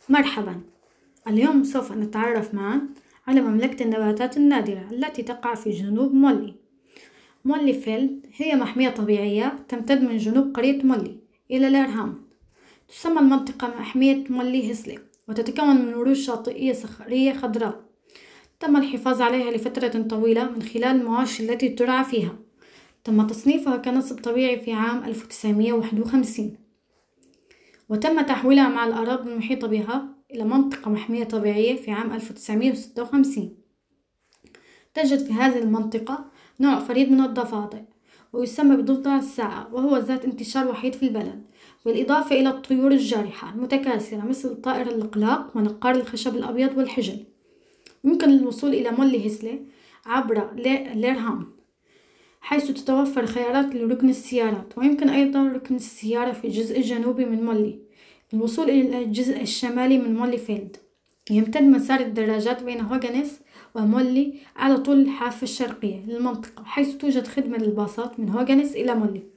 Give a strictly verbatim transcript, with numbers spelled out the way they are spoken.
مرحبا. اليوم سوف نتعرف معا على مملكة النباتات النادرة التي تقع في جنوب مولي. مولي فيلد هي محمية طبيعية تمتد من جنوب قرية مولي إلى ليرهام. تسمى المنطقة محمية مولي هيسلي وتتكون من ورود شاطئية صخرية خضراء تم الحفاظ عليها لفترة طويلة من خلال المواشي التي ترعى فيها. تم تصنيفها كنصب طبيعي في عام ألف وتسعمائة وواحد وخمسين، وتم تحويلها مع الأراضي المحيطة بها إلى منطقة محمية طبيعية في عام ألف وتسعمائة وستة وخمسين. تجد في هذه المنطقة نوع فريد من الضفادع ويسمى بضفدع الساعة، وهو ذات انتشار وحيد في البلد، بالإضافة إلى الطيور الجارحة المتكاثرة مثل طائر الإقلاق ونقار الخشب الأبيض والحجل. يمكن الوصول إلى مولي هيسلي عبر ليرهام، حيث تتوفر خيارات لركن السيارات، ويمكن أيضا ركن السيارة في الجزء الجنوبي من مولي. الوصول إلى الجزء الشمالي من مولي فيلد يمتد مسار الدراجات بين هوغانيس ومولي على طول الحافة الشرقية للمنطقة، حيث توجد خدمة للباصات من هوغانيس إلى مولي.